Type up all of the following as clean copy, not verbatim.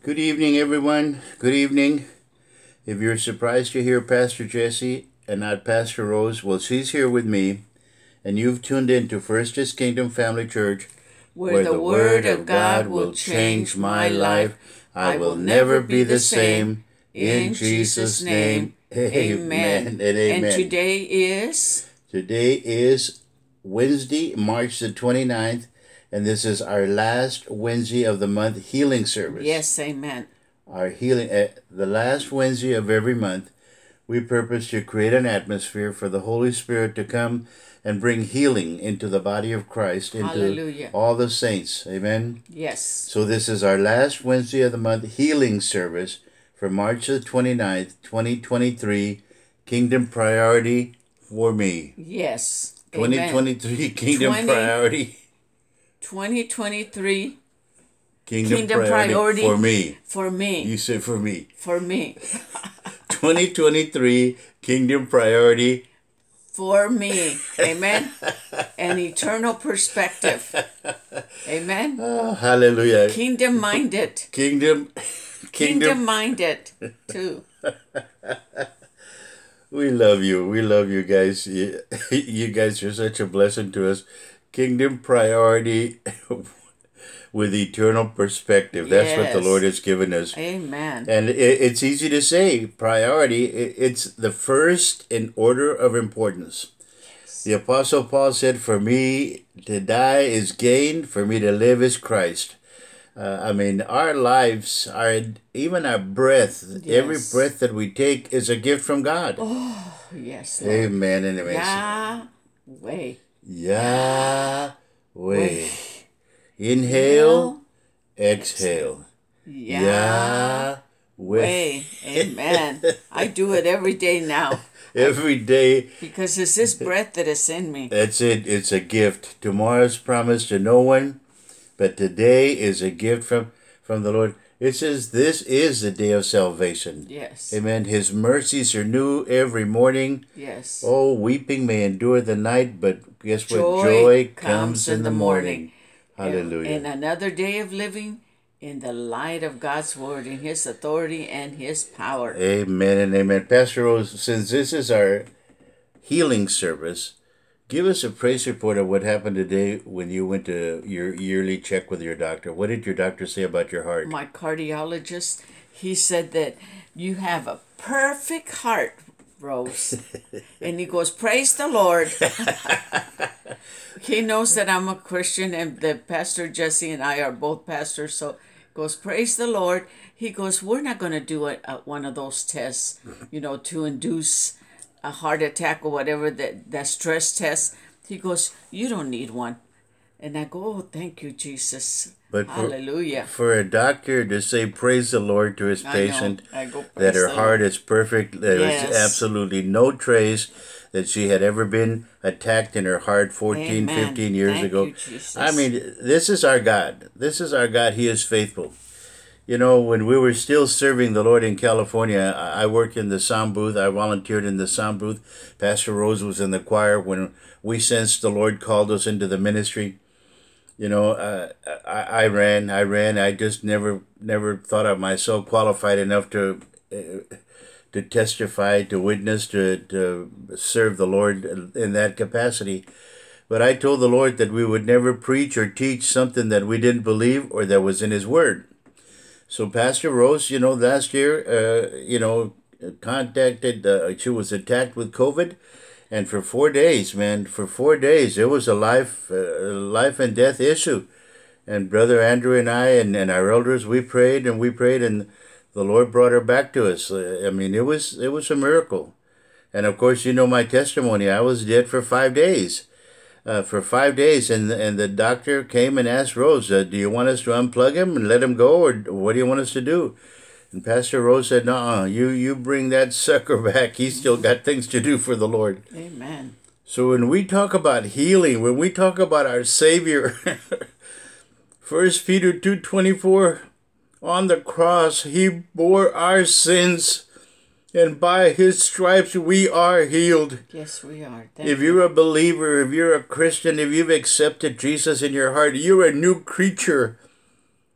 Good evening, everyone. Good evening. If you're surprised to hear Pastor Jesse and not Pastor Rose, well, she's here with me, and you've tuned in to First Kingdom Family Church, where the Word of God will change my life. I will never be the same. In Jesus' name, amen. And amen. And today is? Today is Wednesday, March the 29th, and this is our last Wednesday of the month healing service. Yes, amen. Our healing, the last Wednesday of every month, we purpose to create an atmosphere for the Holy Spirit to come and bring healing into the body of Christ, into Hallelujah. all the saints. Amen? Yes. So this is our last Wednesday of the month healing service for March the 29th, 2023, Kingdom Priority for me. Yes. 2023 Amen. Kingdom Priority. 2023 Kingdom priority for me. For me. You said for me. For me. 2023 Kingdom Priority for me. Amen. An eternal perspective. Amen. Oh, hallelujah. Kingdom minded. Kingdom minded too. We love you. We love you guys. You guys are such a blessing to us. Kingdom priority with eternal perspective. That's yes. what the Lord has given us. Amen. And it's easy to say priority. It's the first in order of importance. Yes. The Apostle Paul said, for me to die is gain, for me to live is Christ. Our lives, even our breath, yes. Every breath that we take is a gift from God. Oh, yes, Lord. Amen and amen. Yahweh. Inhale, exhale. Yahweh. Amen. I do it every day now. Every day. Because it's this breath that is in me. That's it. It's a gift. Tomorrow's promised to no one, but today is a gift from the Lord. It says this is the day of salvation. Yes. Amen. His mercies are new every morning. Yes. Oh, weeping may endure the night, but guess what? Joy comes in the morning. Hallelujah. And another day of living in the light of God's word, in his authority and his power. Amen and amen. Pastor Rose, since this is our healing service, give us a praise report of what happened today when you went to your yearly check with your doctor. What did your doctor say about your heart? My cardiologist, he said that you have a perfect heart, Rose. And he goes, praise the Lord. He knows that I'm a Christian and that Pastor Jesse and I are both pastors. So he goes, praise the Lord. He goes, we're not going to do one of those tests, to induce a heart attack or whatever, that stress test. He goes, you don't need one. And I go, oh, thank you, Jesus. But hallelujah. For a doctor to say praise the Lord to his patient, I go, that her heart is perfect, there yes. is absolutely no trace that she had ever been attacked in her heart 14, Amen. 15 years thank ago. You, Jesus. This is our God. This is our God. He is faithful. When we were still serving the Lord in California, I worked in the sound booth. I volunteered in the sound booth. Pastor Rose was in the choir when we sensed the Lord called us into the ministry. I ran. I just never thought of myself qualified enough to testify, to witness, to serve the Lord in that capacity. But I told the Lord that we would never preach or teach something that we didn't believe or that was in His Word. So Pastor Rose, last year, she was attacked with COVID. And for 4 days, it was a life and death issue. And Brother Andrew and I and our elders, we prayed, and the Lord brought her back to us. It was a miracle. And of course, my testimony. I was dead for 5 days. And the doctor came and asked Rose, do you want us to unplug him and let him go, or what do you want us to do? And Pastor Rose said, no, you bring that sucker back. He's still got things to do for the Lord. Amen. So when we talk about healing, when we talk about our Savior, 1 Peter 2:24, on the cross, He bore our sins, and by His stripes we are healed. Yes, we are. If you're a believer, if you're a Christian, if you've accepted Jesus in your heart, you're a new creature.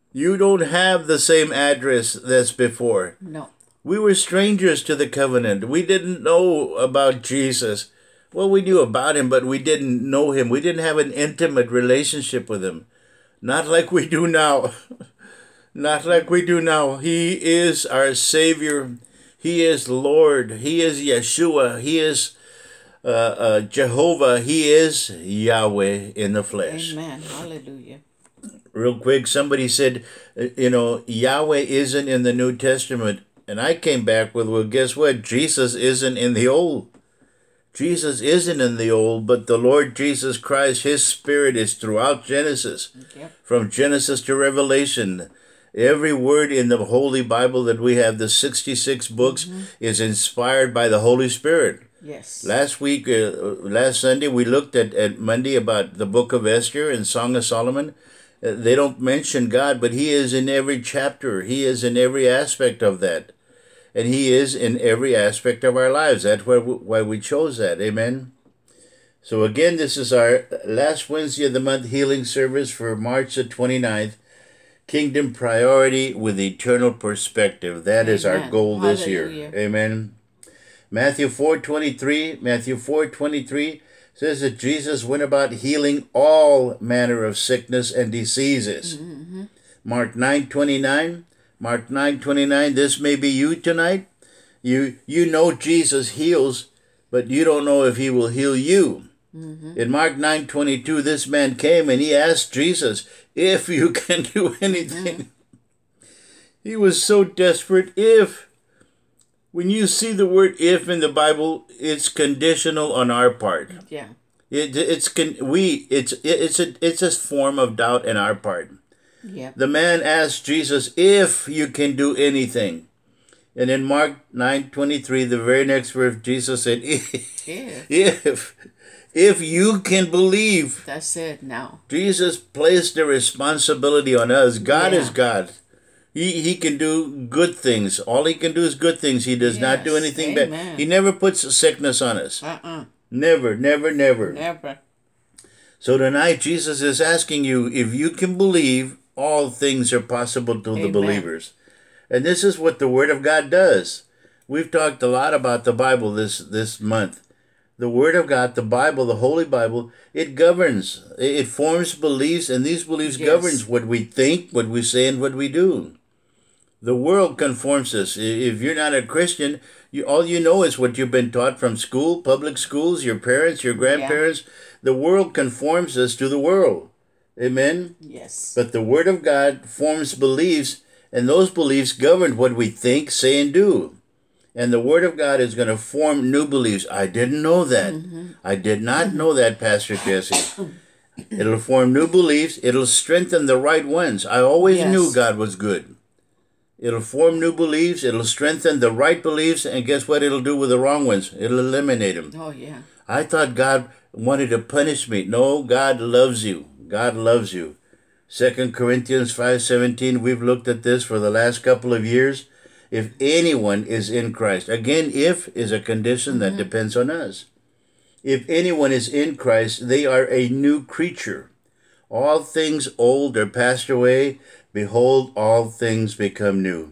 You don't have the same address that's before. No. We were strangers to the covenant. We didn't know about Jesus. Well, we knew about him, but we didn't know him. We didn't have an intimate relationship with him. Not like we do now. Not like we do now. He is our Savior. He is Lord. He is Yeshua. He is Jehovah. He is Yahweh in the flesh. Amen. Hallelujah. Real quick, somebody said, Yahweh isn't in the New Testament. And I came back with, well, guess what? Jesus isn't in the Old. Jesus isn't in the Old, but the Lord Jesus Christ, his Spirit is throughout Genesis. Yep. From Genesis to Revelation. Every word in the Holy Bible that we have, the 66 books, is inspired by the Holy Spirit. Yes. Last Sunday, we looked at Monday about the book of Esther and Song of Solomon. They don't mention God, but he is in every chapter. He is in every aspect of that. And he is in every aspect of our lives. That's why we chose that. Amen. So again, this is our last Wednesday of the month healing service for March the 29th. Kingdom priority with eternal perspective. That is our goal this year. Amen. Matthew 4:23 says that Jesus went about healing all manner of sickness and diseases. Mm-hmm. Mark 9:29, this may be you tonight. You know Jesus heals, but you don't know if he will heal you. Mm-hmm. In Mark 9:22, this man came and he asked Jesus if you can do anything. Mm-hmm. He was so desperate. When you see the word "if" in the Bible, it's conditional on our part. Yeah. It's a form of doubt in our part. Yeah. The man asked Jesus if you can do anything. And in Mark 9:23, the very next verse, Jesus said, if you can believe. That's it now. Jesus placed the responsibility on us. God is God. He can do good things. All he can do is good things. He does not do anything bad. He never puts sickness on us. Never. So tonight, Jesus is asking you, if you can believe, all things are possible to the believers. And this is what the Word of God does. We've talked a lot about the Bible this month. The Word of God, the Bible, the Holy Bible, it governs. It forms beliefs, and these beliefs governs what we think, what we say, and what we do. The world conforms us. If you're not a Christian, all you know is what you've been taught from school, public schools, your parents, your grandparents. Yeah. The world conforms us to the world. Amen? Yes. But the Word of God forms beliefs, and those beliefs govern what we think, say, and do. And the Word of God is going to form new beliefs. I didn't know that. Mm-hmm. I did not know that, Pastor Jesse. It'll form new beliefs. It'll strengthen the right ones. I always knew God was good. It'll form new beliefs. It'll strengthen the right beliefs. And guess what it'll do with the wrong ones? It'll eliminate them. Oh, yeah. I thought God wanted to punish me. No, God loves you. God loves you. 2 Corinthians 5:17, we've looked at this for the last couple of years. If anyone is in Christ. Again, if is a condition that depends on us. If anyone is in Christ, they are a new creature. All things old are passed away. Behold, all things become new.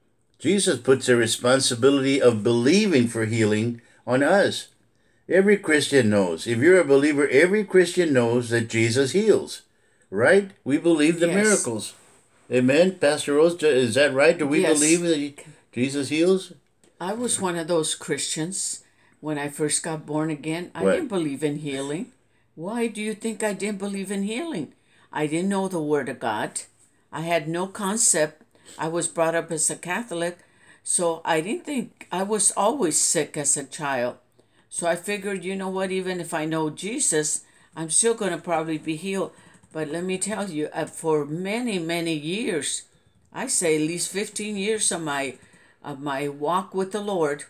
Jesus puts the responsibility of believing for healing on us. Every Christian knows. If you're a believer, every Christian knows that Jesus heals. Right? We believe the miracles. Amen. Pastor Rose, is that right? Do we believe that Jesus heals? I was one of those Christians when I first got born again. I didn't believe in healing. Why do you think I didn't believe in healing? I didn't know the Word of God. I had no concept. I was brought up as a Catholic, so I didn't think. I was always sick as a child. So I figured, you know what, even if I know Jesus, I'm still going to probably be healed. But let me tell you, for many, many years, I say at least 15 years of my walk with the Lord,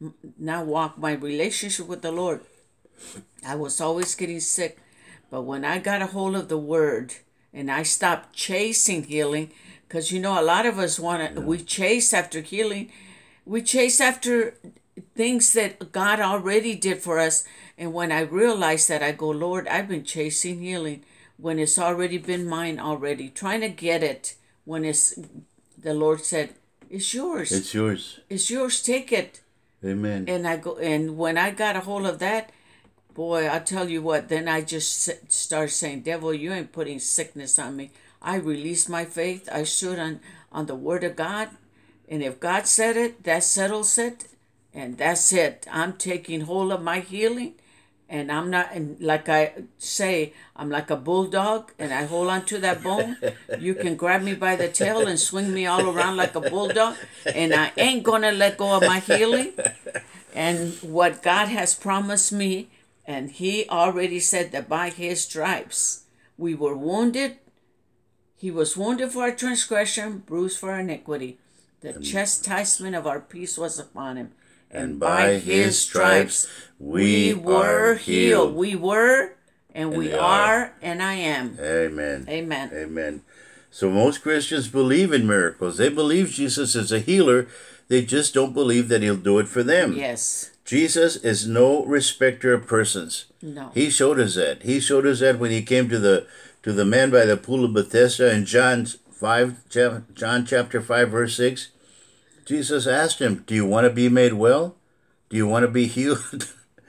my relationship with the Lord, I was always getting sick. But when I got a hold of the Word and I stopped chasing healing, because a lot of us we chase after healing, we chase after things that God already did for us. And when I realized that, I go, Lord, I've been chasing healing when it's already been mine already, trying to get it when the Lord said, "It's yours. It's yours. It's yours. Take it." Amen. And when I got a hold of that, boy, I'll tell you what. Then I just started saying, "Devil, you ain't putting sickness on me." I released my faith. I stood on the Word of God, and if God said it, that settles it, and that's it. I'm taking hold of my healing. And I'm not, and like I say, I'm like a bulldog, and I hold on to that bone. You can grab me by the tail and swing me all around like a bulldog, and I ain't gonna let go of my healing. And what God has promised me, and He already said that by His stripes we were wounded. He was wounded for our transgression, bruised for our iniquity. The chastisement of our peace was upon Him. And by His stripes we were are healed. We were, and we are, and I am. Amen. Amen. Amen. So most Christians believe in miracles. They believe Jesus is a healer. They just don't believe that He'll do it for them. Yes. Jesus is no respecter of persons. No. He showed us that. He showed us that when He came to the man by the pool of Bethesda in John chapter 5, verse 6. Jesus asked him, "Do you want to be made well? Do you want to be healed?"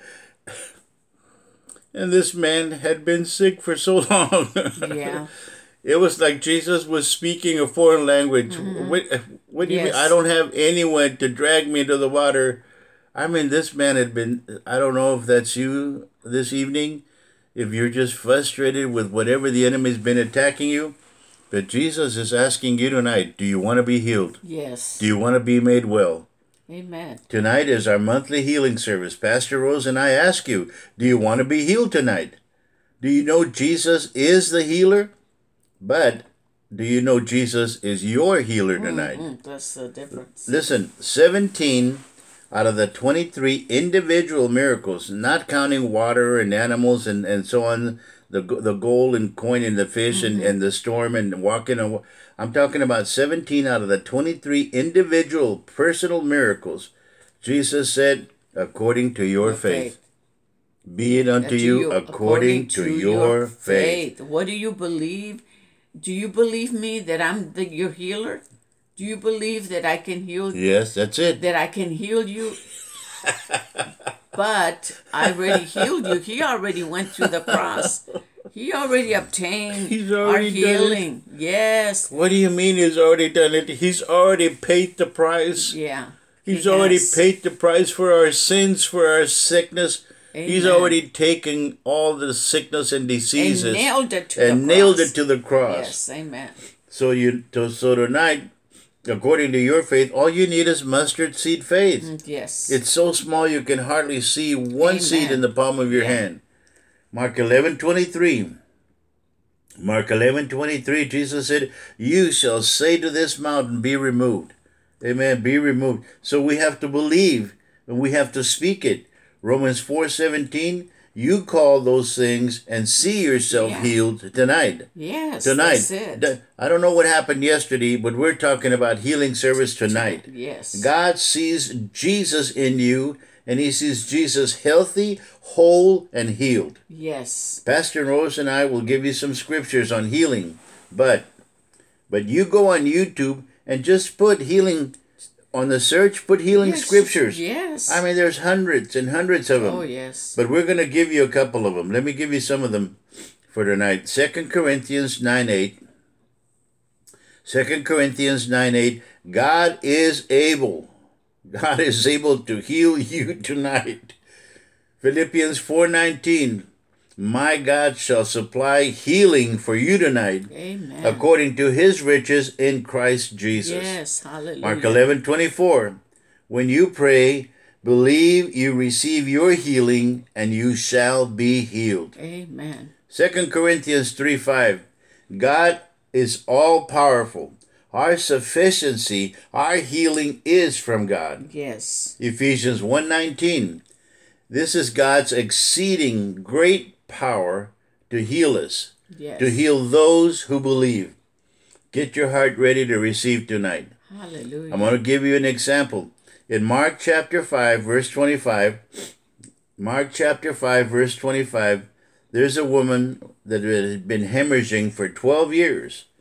And this man had been sick for so long. Yeah. It was like Jesus was speaking a foreign language. Mm-hmm. What do you mean? I don't have anyone to drag me into the water. I mean, this man had been, I don't know if that's you this evening, if you're just frustrated with whatever the enemy's been attacking you. But Jesus is asking you tonight, do you want to be healed? Yes. Do you want to be made well? Amen. Tonight is our monthly healing service. Pastor Rose and I ask you, do you want to be healed tonight? Do you know Jesus is the healer? But do you know Jesus is your healer tonight? That's the difference. Listen, 17 out of the 23 individual miracles, not counting water and animals and so on, the gold and coin and the fish and the storm and walking. I'm talking about 17 out of the 23 individual personal miracles. Jesus said, according to your faith. Be it unto you according to your faith. What do you believe? Do you believe me that I'm your healer? Do you believe that I can heal you? Yes, that's it. That I can heal you? But I already healed you. He already went through the cross. He already obtained our healing. Yes. What do you mean He's already done it? He's already paid the price. Yeah. He's already paid the price for our sins, for our sickness. Amen. He's already taken all the sickness and diseases and nailed it to the cross. Yes, amen. So tonight, according to your faith, all you need is mustard seed faith. Yes. It's so small you can hardly see one seed in the palm of your hand. Mark 11:23. Mark 11:23, Jesus said, "You shall say to this mountain, be removed." Amen, be removed. So we have to believe and we have to speak it. Romans 4:17, you call those things and see yourself healed tonight. Yes, tonight. That's it. I don't know what happened yesterday, but we're talking about healing service tonight. Yes. God sees Jesus in you, and He sees Jesus healthy, whole, and healed. Yes. Pastor Rose and I will give you some scriptures on healing, but you go on YouTube and just put healing on the search, put healing scriptures. Yes. I mean, there's hundreds and hundreds of them. Oh, yes. But we're going to give you a couple of them. Let me give you some of them for tonight. 2 Corinthians 9:8. 2 Corinthians 9:8. God is able. God is able to heal you tonight. Philippians 4:19. My God shall supply healing for you tonight. Amen. According to His riches in Christ Jesus. Yes, hallelujah. Mark 11:24. When you pray, believe you receive your healing and you shall be healed. Amen. 2 Corinthians 3:5. God is all powerful. Our sufficiency, our healing is from God. Yes. Ephesians 1:19. This is God's exceeding great power to heal us, to heal those who believe. Get your heart ready to receive tonight. Hallelujah. I'm going to give you an example. In Mark chapter 5, verse 25, Mark chapter 5, verse 25, there's a woman that had been hemorrhaging for 12 years.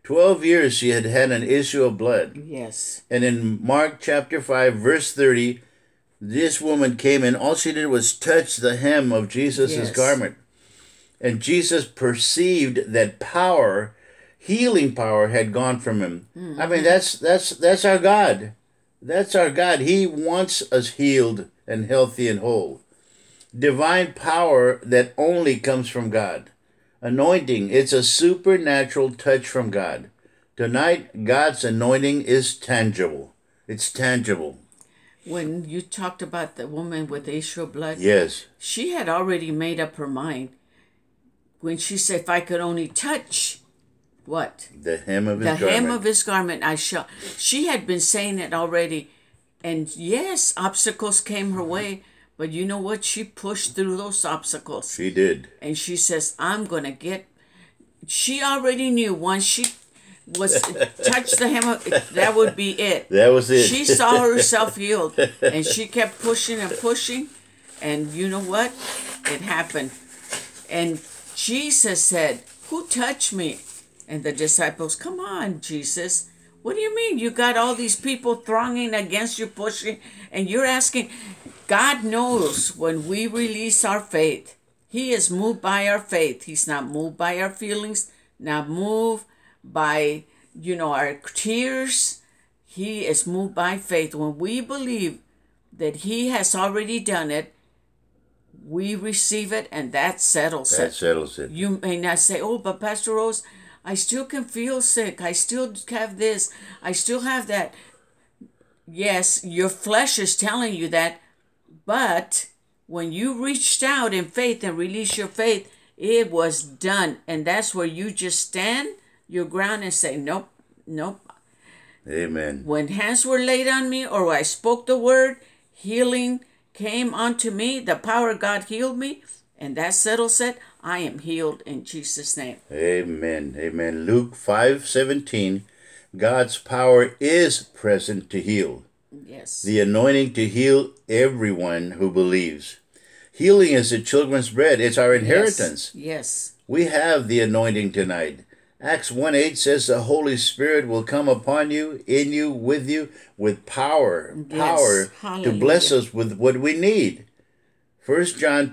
12 years she had had an issue of blood. Yes. And in Mark chapter 5, verse 30, this woman came and all she did was touch the hem of Jesus' Yes. garment. And Jesus perceived that power, healing power, had gone from him. Mm-hmm. I mean, that's our God. That's our God. He wants us healed and healthy and whole. Divine power that only comes from God. Anointing, it's a supernatural touch from God. Tonight, God's anointing is tangible. It's tangible. When you talked about the woman with the issue of blood, Yes. she had already made up her mind. When she said, if I could only touch, what? The hem of his The garment. hem of his garment, I shall. She had been saying it already. And yes, obstacles came her way. But you know what? She pushed through those obstacles. She did. And she says, I'm going to get. She already knew once she was touched the hem of, that would be it. That was it. She saw herself healed. And she kept pushing and pushing. And you know what? It happened. And Jesus said, who touched me? And the disciples, come on, Jesus. What do you mean? You got all these people thronging against you, pushing, and you're asking. God knows when we release our faith. He is moved by our faith. He's not moved by our feelings, not moved by, our tears. He is moved by faith. When we believe that he has already done it, we receive it, and that settles it. That settles it. You may not say, oh, but Pastor Rose, I still can feel sick. I still have this. I still have that. Yes, your flesh is telling you that. But when you reached out in faith and released your faith, it was done. And that's where you just stand your ground and say, nope, nope. Amen. When hands were laid on me or I spoke the word, healing came unto me. The power of God healed me. And that settles it. I am healed in Jesus' name. Amen. Amen. Luke 5:17, God's power is present to heal. Yes. The anointing to heal everyone who believes. Healing is the children's bread. It's our inheritance. Yes. We have the anointing tonight. Acts 1:8 says the Holy Spirit will come upon you, in you, with power. Yes. Power to Hallelujah. bless us with what we need. 1 John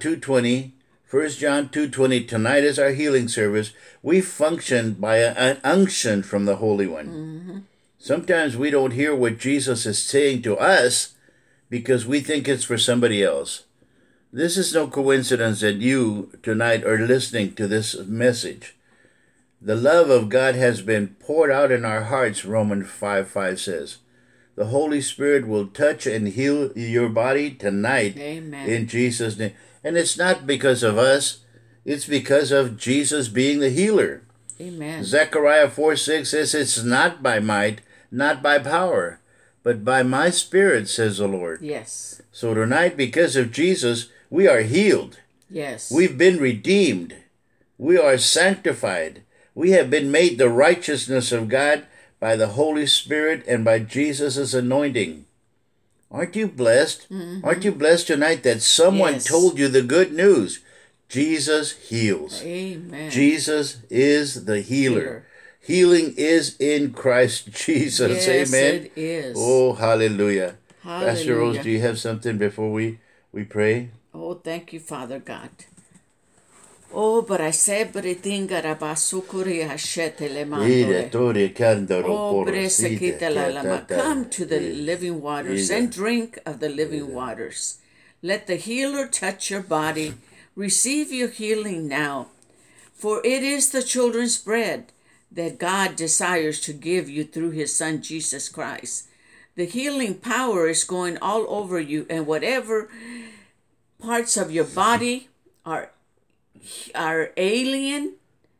2:20, tonight is our healing service. We function by an unction from the Holy One. Mm-hmm. Sometimes we don't hear what Jesus is saying to us because we think it's for somebody else. This is no coincidence that you tonight are listening to this message. The love of God has been poured out in our hearts, Romans 5:5 says. The Holy Spirit will touch and heal your body tonight. Amen. In Jesus' name. And it's not because of us. It's because of Jesus being the healer. Amen. Zechariah 4:6 says, it's not by might, not by power, but by my Spirit, says the Lord. Yes. So tonight, because of Jesus, we are healed. Yes. We've been redeemed. We are sanctified. We have been made the righteousness of God by the Holy Spirit and by Jesus' anointing. Aren't you blessed? Mm-hmm. Aren't you blessed tonight that someone told you the good news? Jesus heals. Amen. Jesus is the healer. Healing is in Christ Jesus. Yes, Amen. it is. Oh, hallelujah. Hallelujah. Pastor Rose, do you have something before we pray? Oh, thank you, Father God. Oh, but I said, but I think Garabasukuri Hashete Lemandore. Oh, Bresekita Lalama. Come to the living waters and drink of the living waters. Let the healer touch your body. Receive your healing now. For it is the children's bread that God desires to give you through his Son, Jesus Christ. The healing power is going all over you, and whatever parts of your body are ailing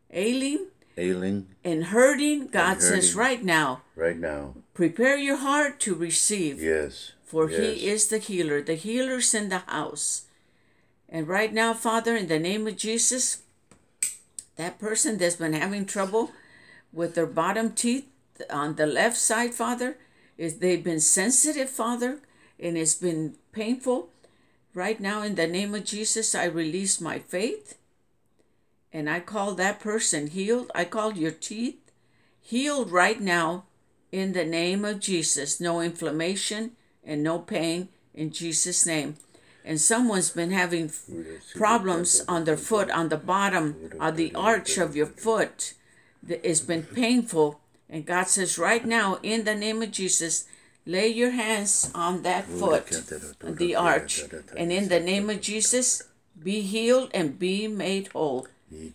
and hurting, God says right now, prepare your heart to receive. Yes. For he is the healer. The healer's in the house. And right now, Father, in the name of Jesus, that person that's been having trouble with their bottom teeth on the left side, Father, they've been sensitive, Father, and it's been painful. Right now, in the name of Jesus, I release my faith, and I call that person healed. I call your teeth healed right now in the name of Jesus. No inflammation and no pain in Jesus' name. And someone's been having problems on their foot, on the bottom, on the arch of your foot. It's been painful. And God says right now, in the name of Jesus, lay your hands on that foot, the arch. And in the name of Jesus, be healed and be made whole.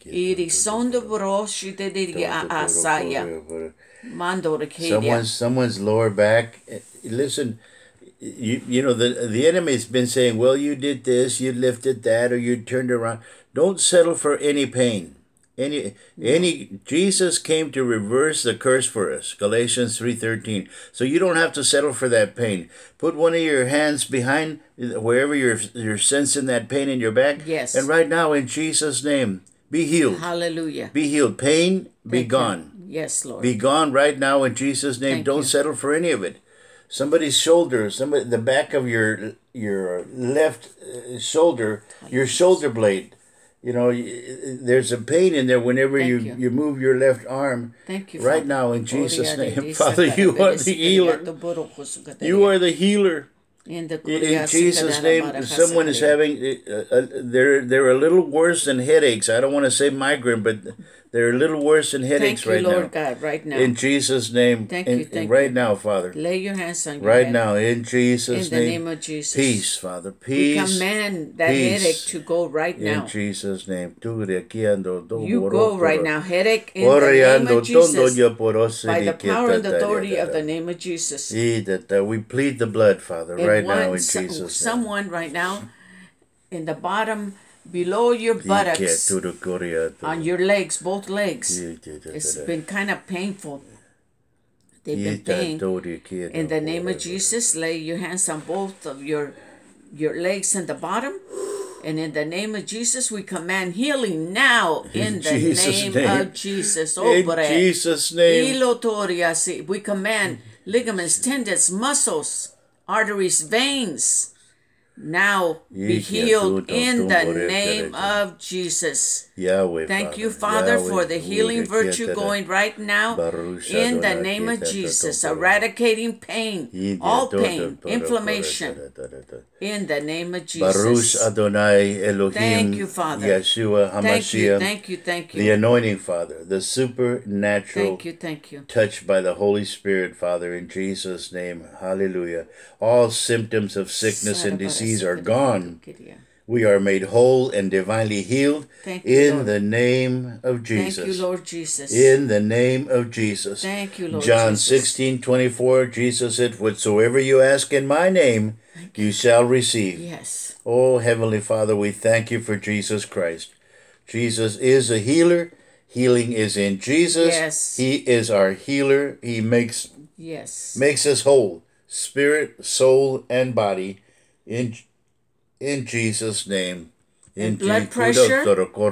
Someone's lower back. Listen, you know the enemy's been saying, well, you did this, you lifted that, or you turned around. Don't settle for any pain. Any Jesus came to reverse the curse for us. Galatians 3:13. So you don't have to settle for that pain. Put one of your hands behind wherever you're sensing that pain in your back. Yes. And right now, in Jesus' name, be healed. Hallelujah. Be healed. Pain, be gone. Yes, Lord. Be gone right now in Jesus' name. Don't settle for any of it. Somebody's shoulder, the back of your left shoulder, your shoulder blade. You know, there's a pain in there whenever you move your left arm. Thank you, right now in Jesus' name. Father, you are the healer. You are the healer. In Jesus' name, someone is having, they're a little worse than headaches. I don't want to say migraine, but they're a little worse than headaches right now. Thank you, Lord God, right now. In Jesus' name. Thank you. Right now, Father. Lay your hands on your right head. now, in Jesus' name. In the name of Jesus. Peace, Father. Peace. We command that headache to go right now. In Jesus' name. You go right now, headache, in the name of Jesus. By the power and authority of the name of Jesus. We plead the blood, Father, right now in Jesus' name. Someone right now, in the bottom, below your buttocks, on your legs, both legs, it's been kind of painful. They've been pain. In the name of Jesus, lay your hands on both of your legs and the bottom. And in the name of Jesus, we command healing now in the name of Jesus. In Jesus' name. We command ligaments, tendons, muscles, arteries, veins, now be healed in the name of Jesus. Yahweh, thank you, Father, for the healing virtue going right now in the name of Jesus, eradicating pain, all pain, inflammation, in the name of Jesus. Baruch Adonai Elohim. Thank you, Father. Yeshua HaMashiach. Thank you. The anointing, Father, the supernatural thank you. touch by the Holy Spirit, Father, in Jesus' name. Hallelujah. All symptoms of sickness and disease are gone. We are made whole and divinely healed in the name of Jesus. Thank you, Lord Jesus. In the name of Jesus. Thank you, Lord John Jesus. 16:24, Jesus said, whatsoever you ask in my name, you shall receive. Yes. Oh, Heavenly Father, we thank you for Jesus Christ. Jesus is a healer. Healing is in Jesus. Yes. He is our healer. He makes us whole, spirit, soul, and body. In Jesus' name. Blood pressure,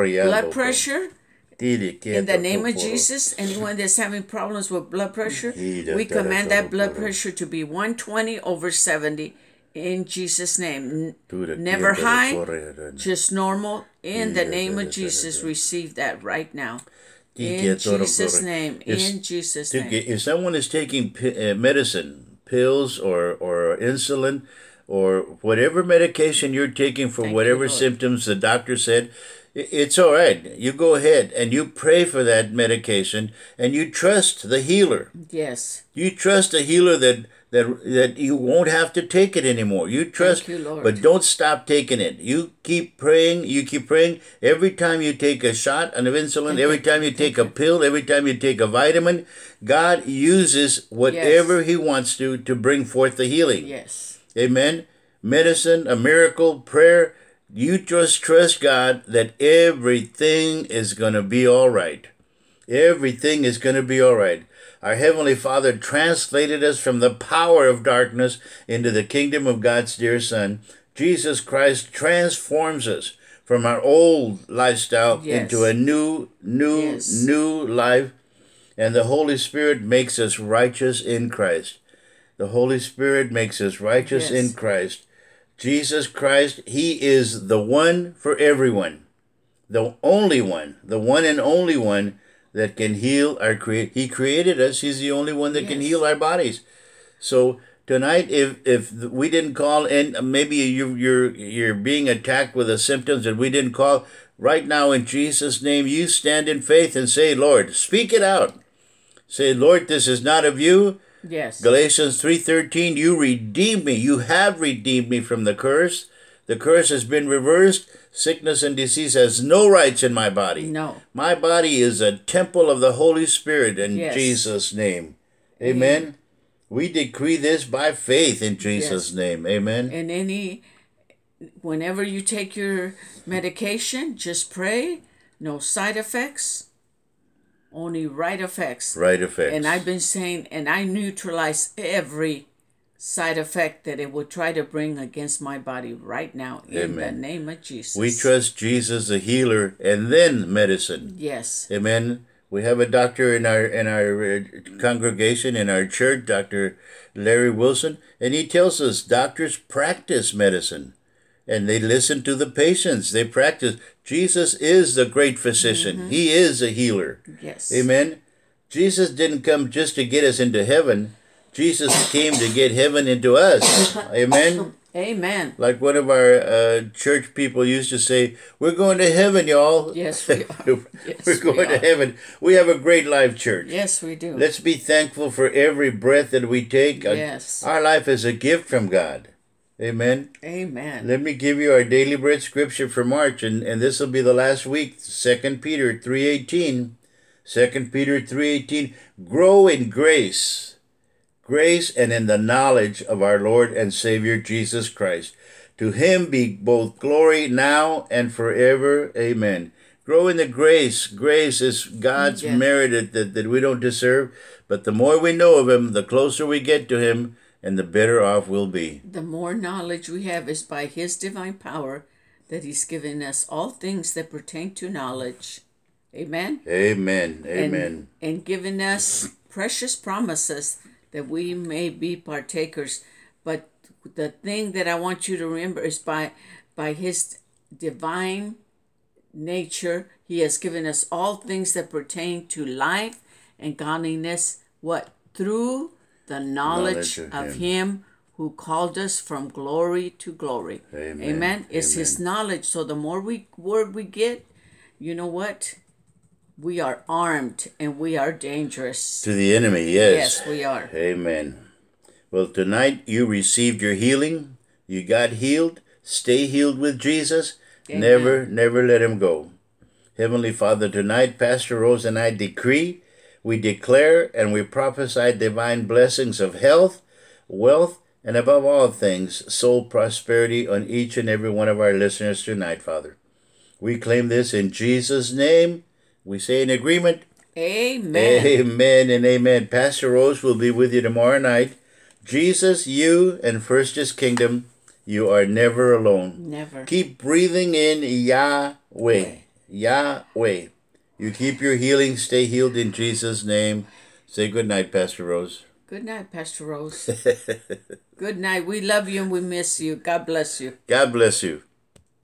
in the name of Jesus, anyone that's having problems with blood pressure, we command that blood pressure to be 120/70 in Jesus' name. Never high, just normal. In the name of Jesus, receive that right now. In Jesus' name. In Jesus' name. If someone is taking medicine, pills or insulin, or whatever medication you're taking for whatever symptoms the doctor said, it's all right. You go ahead and you pray for that medication and you trust the healer. Yes. You trust the healer that you won't have to take it anymore. You trust, Thank you, Lord. But don't stop taking it. You keep praying. Every time you take a shot of insulin, every time you take a pill, every time you take a vitamin, God uses whatever He wants to bring forth the healing. Yes. Amen. Medicine, a miracle, prayer. You just trust God that everything is going to be all right. Everything is going to be all right. Our Heavenly Father translated us from the power of darkness into the kingdom of God's dear Son. Jesus Christ transforms us from our old lifestyle into a new life. And the Holy Spirit makes us righteous in Christ. The Holy Spirit makes us righteous in Christ. Jesus Christ, He is the one for everyone. The only one, the one and only one that can heal our He created us. He's the only one that can Yes. heal our bodies. So tonight, if we didn't call, and maybe you're being attacked with the symptoms that we didn't call, right now in Jesus' name, you stand in faith and say, Lord, speak it out. Say, Lord, this is not of you. Yes. Galatians 3:13, you redeemed me. You have redeemed me from the curse. The curse has been reversed. Sickness and disease has no rights in my body. No. My body is a temple of the Holy Spirit in Yes. Jesus' name. Amen. We decree this by faith in Jesus' name. Amen. And whenever you take your medication, just pray. No side effects. Only right effects. Right effects. And I've been saying, and I neutralize every side effect that it would try to bring against my body right now in the name of Jesus. We trust Jesus, the healer, and then medicine. Yes. Amen. We have a doctor in our congregation, in our church, Dr. Larry Wilson, and he tells us doctors practice medicine. And they listen to the patients. They practice. Jesus is the great physician. Mm-hmm. He is a healer. Yes. Amen. Jesus didn't come just to get us into heaven. Jesus came to get heaven into us. Amen. Amen. Like one of our church people used to say, we're going to heaven, y'all. Yes, we are. Yes, we're going to heaven. We have a great life, church. Yes, we do. Let's be thankful for every breath that we take. Yes. Our life is a gift from God. Amen. Amen. Let me give you our daily bread scripture for March, and this will be the last week, 2 Peter 3:18. 2 Peter 3:18. Grow in grace and in the knowledge of our Lord and Savior Jesus Christ. To him be both glory now and forever. Amen. Grow in the grace. Grace is God's merit that we don't deserve, but the more we know of him, the closer we get to him, and the better off we'll be. The more knowledge we have is by his divine power that he's given us all things that pertain to knowledge. Amen? Amen. Amen. And given us precious promises that we may be partakers. But the thing that I want you to remember is by his divine nature, he has given us all things that pertain to life and godliness. What? Through the knowledge of him who called us from glory to glory. Amen. Amen. It's his knowledge. So the more word we get, you know what? We are armed and we are dangerous. To the enemy, yes. Yes, we are. Amen. Well, tonight you received your healing. You got healed. Stay healed with Jesus. Amen. Never let him go. Heavenly Father, tonight Pastor Rose and I decree, we declare, and we prophesy divine blessings of health, wealth, and above all things, soul prosperity on each and every one of our listeners tonight, Father. We claim this in Jesus' name. We say in agreement. Amen. Amen and amen. Pastor Rose will be with you tomorrow night. Jesus, you, and first his kingdom, you are never alone. Never. Keep breathing in Yahweh. Yahweh. You keep your healing. Stay healed in Jesus' name. Say good night, Pastor Rose. Good night, Pastor Rose. Good night. We love you and we miss you. God bless you. God bless you.